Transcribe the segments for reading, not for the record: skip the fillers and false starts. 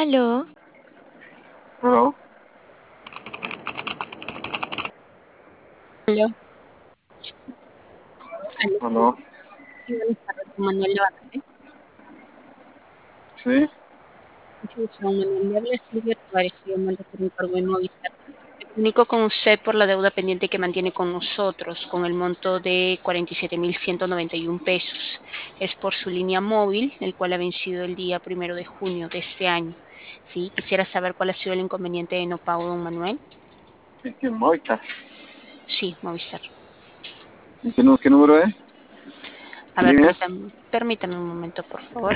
Aló, Hello, Aló, aló, hello, sí, buenas tardes, con Manuel Levante. sí, Mucho gusto, don Manuel. Le habla Silvia Tavares, estoy llamando por encargo de Movistar. Me comunico con usted por la deuda pendiente que mantiene con nosotros, con el monto de 47.191 pesos. Es por su línea móvil, el cual ha vencido el día 1 de junio de este año. Sí, quisiera saber cuál ha sido el inconveniente de no pago, don Manuel. ¿qué Movistar? Sí, Movistar. ¿Qué número es? A ¿Qué ver, línea es? permítame un momento, por favor.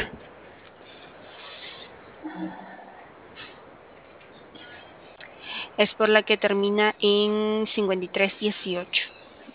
Es por la que termina en 5318.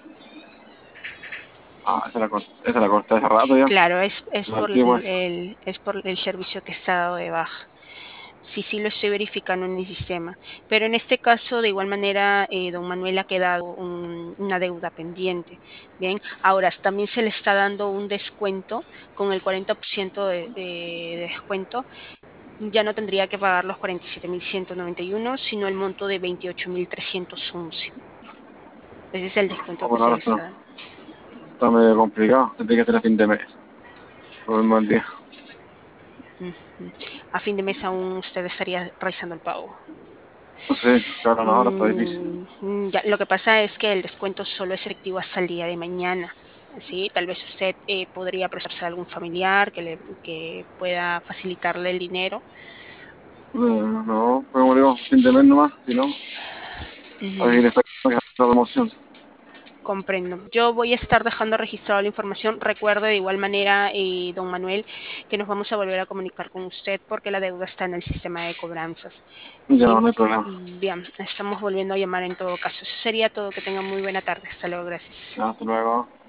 Esa la corté hace rato ya, Claro, es la por antigua. es por el servicio que está dado de baja. Sí, sí lo estoy verificando en el sistema. Pero en este caso, de igual manera, don Manuel ha quedado una deuda pendiente. Bien, ahora también se le está dando un descuento con el 40% de descuento. Ya no tendría que pagar los 47.191, sino el monto de 28.311. Ese es el descuento que Bueno, se ahora le está dando. está medio complicado, tendría que ser a fin de mes, por el mal día. Ujú. A fin de mes aún usted estaría realizando el pago. No sé, claro, no, ahora está difícil. Ya, lo que pasa es que el descuento solo es efectivo hasta el día de mañana. Sí, tal vez usted podría prestarse a algún familiar que pueda facilitarle el dinero. No, pues como digo, fin de mes nomás, si no, Ujú. ahí le está la promoción. Comprendo. Yo voy a estar dejando registrada la información. Recuerde de igual manera, don Manuel, que nos vamos a volver a comunicar con usted porque la deuda está en el sistema de cobranzas. Ya ¿Sí? no hay problema. Bien, estamos volviendo a llamar en todo caso. Eso sería todo. Que tengan muy buena tarde. Hasta luego. Gracias. Ya, hasta luego.